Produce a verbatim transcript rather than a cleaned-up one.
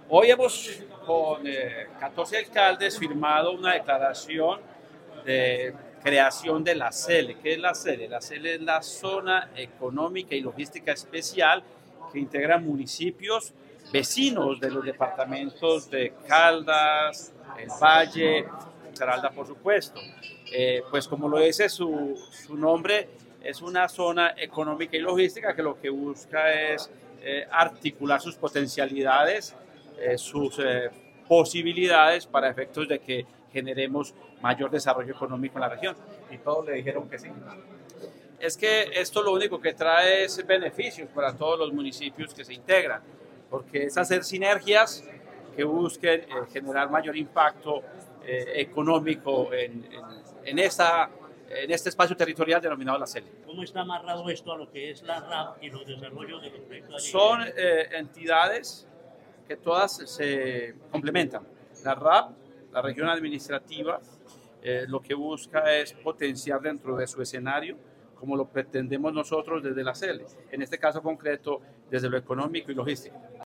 Hoy hemos con eh, catorce alcaldes firmado una declaración de creación de la C E L E. ¿Qué es la C E L E? La C E L E es la Zona Económica y Logística Especial que integra municipios vecinos de los departamentos de Caldas, El Valle, Risaralda, por supuesto. Eh, pues como lo dice su, su nombre, es una zona económica y logística que lo que busca es eh, articular sus potencialidades, eh, sus eh, posibilidades para efectos de que generemos mayor desarrollo económico en la región. Y todos le dijeron que sí. Es que esto lo único que trae es beneficios para todos los municipios que se integran, porque es hacer sinergias que busquen eh, generar mayor impacto eh, económico en, en, en, esta, en este espacio territorial denominado la C E L E. ¿Cómo está amarrado esto a lo que es la R A P y los desarrollos de los proyectos? Son eh, entidades que todas se complementan. La R A P, la región administrativa, eh, lo que busca es potenciar dentro de su escenario, como lo pretendemos nosotros desde la C E L E, en este caso concreto desde lo económico y logístico.